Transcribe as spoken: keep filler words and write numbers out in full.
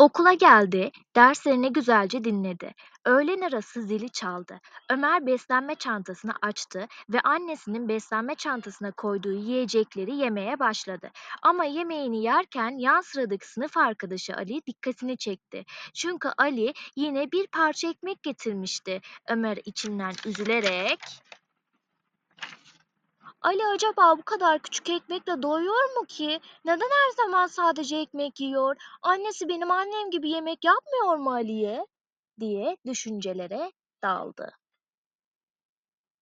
Okula geldi, derslerini güzelce dinledi. Öğlen arası zili çaldı. Ömer beslenme çantasını açtı ve annesinin beslenme çantasına koyduğu yiyecekleri yemeye başladı. Ama yemeğini yerken yan sıradaki sınıf arkadaşı Ali dikkatini çekti. Çünkü Ali yine bir parça ekmek getirmişti. Ömer içinden üzülerek Ali acaba bu kadar küçük ekmekle doyuyor mu ki? Neden her zaman sadece ekmek yiyor? Annesi benim annem gibi yemek yapmıyor mu Ali'ye? Diye düşüncelere daldı.